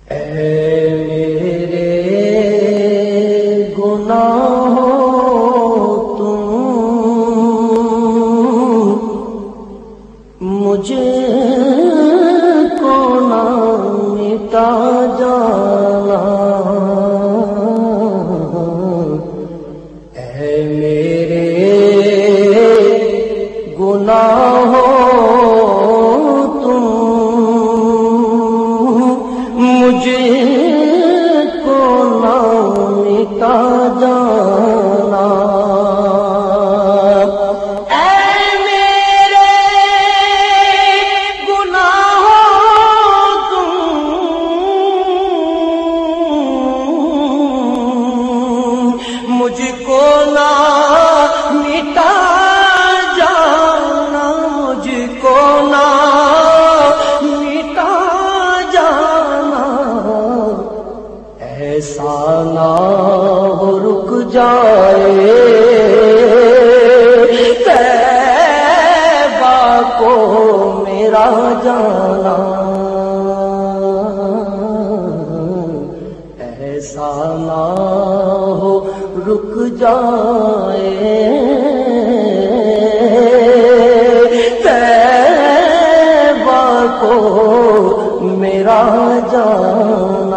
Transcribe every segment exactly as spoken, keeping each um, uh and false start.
اے میرے گناہوں تم مجھے کو نہ مٹا جانا، اے میرے گناہوں مجھے کو نہ مٹا جانا، اے میرے گناہوں تم مجھ کو نہ مٹا جانا، مجھ کو نہ ایسا نہ ہو رک جائے طیبہ کو میرا جانا، ایسا نہ ہو رک جائے طیبہ کو میرا جانا،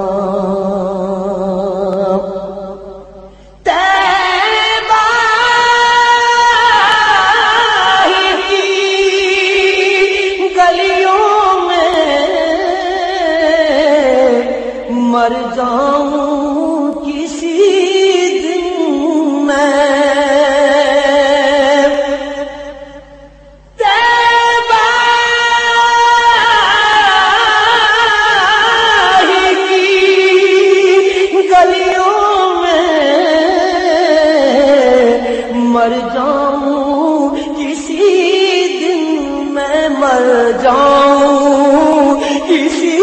مر جاؤں کسی دن میں طیبہ کی گلیوں میں، مر جاؤں کسی دن میں، مر جاؤں کسی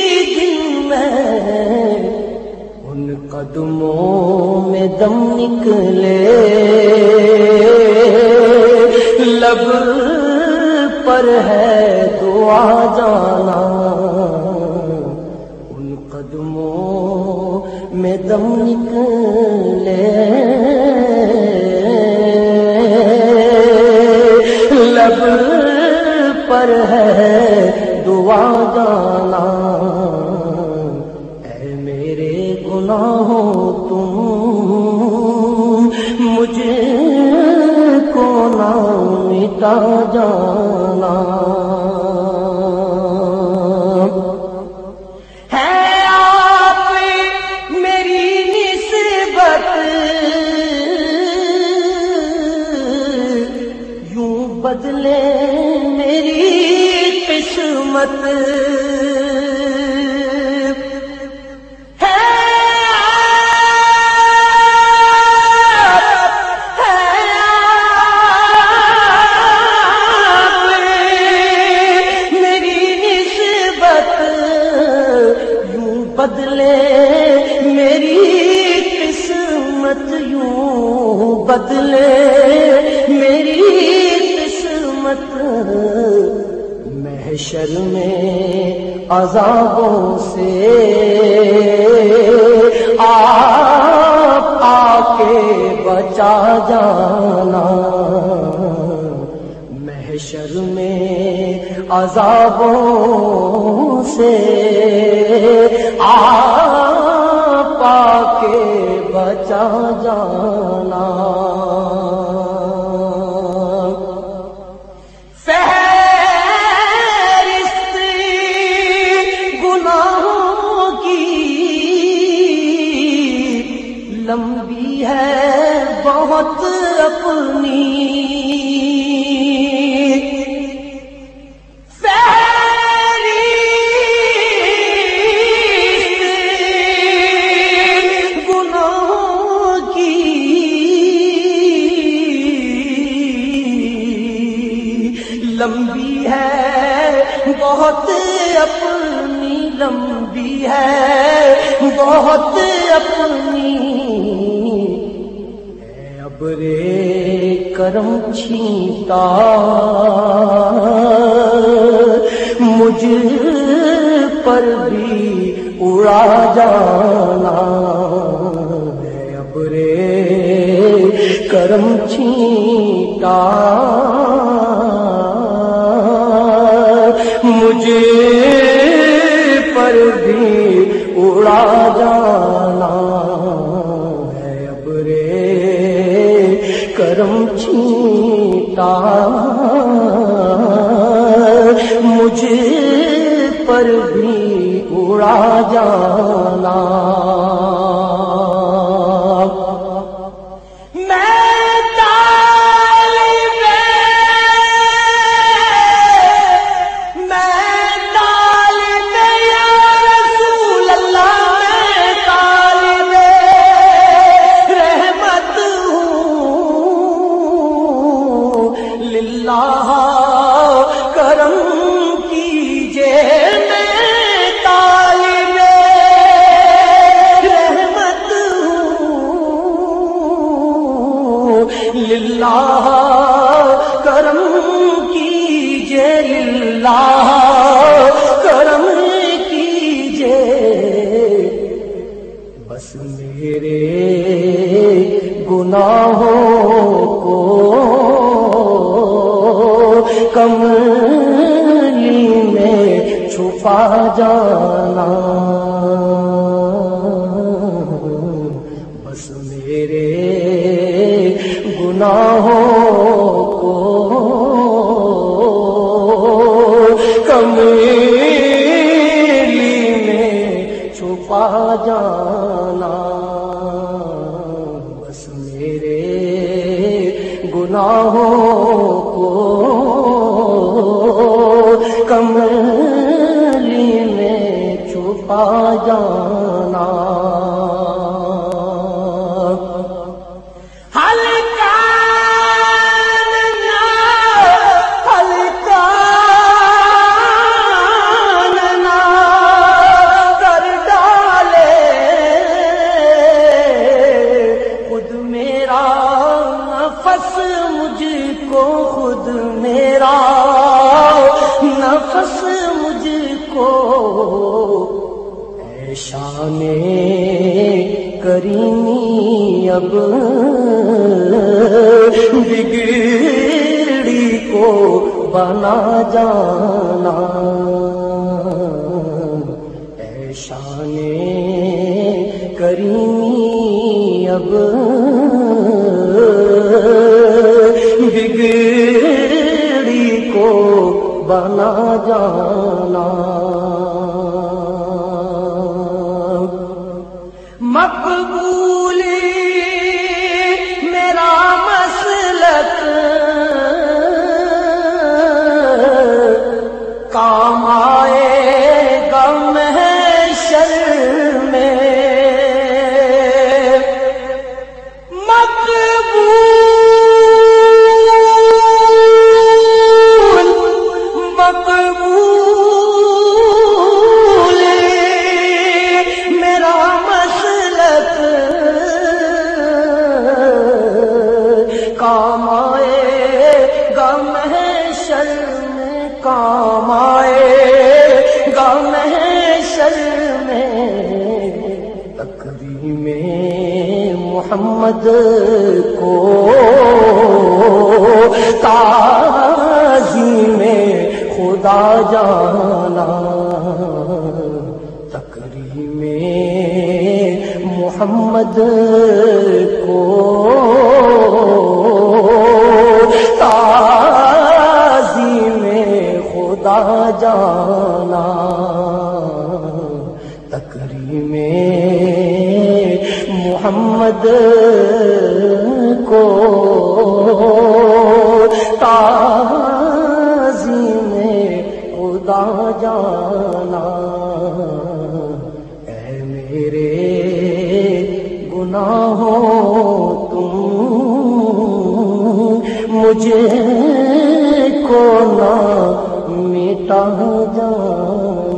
ان قدموں میں دم نکلے، لب پر ہے دعا جانا، ان قدموں میں دم نکلے، لب پر ہے دعا جانا، گناہوں تم مجھے کو نہ مٹا جانا، ہے آپ میری نسبت یوں بدلے میری قسمت، بدلے میری قسمت، یوں بدلے میری قسمت، محشر میں عذابوں سے آپ آ کے بچا جانا، محشر میں عذابوں سے آپ آ کے بچا جانا، فہرست گناہوں کی لمبی ہے بہت اپنی، لمبی ہے بہت اپنی، لمبی ہے بہت اپنی، اے ابرے کرم چھینتا مجھ پر بھی اڑا جانا ہے ابرے کرم چھینٹا مجھے پر بھی اڑا جانا ہے ابرے کرم چھینٹا مجھے پر بھی اڑا جانا کرم کیجے میں طالب رحمت ہوں للہ کرم کیجے للہ کرم کیجے بس میرے گناہوں کو کملی میں چھپا جانا بس میرے گناہوں کو کملی میں چھپا جانا بس میرے گناہوں کو کملی میں چھپا جانا خود میرا نفس مجھ کو اے شان کریمی اب بگڑی کو بنا جانا اے شان کریمی اب بگڑی کو بنا جانا مقبولی میرا مسلک کام آئے گا محشر میں کام آئے گا محشر میں کام آئے گا محشر میں تقریم محمد کو تعظیم خدا جانا تقریم محمد کو تعظیم خدا جانا تکریم محمد کو تعظیم خدا جانا اے میرے گناہوں تم مجھے کو نہ مٹا جانا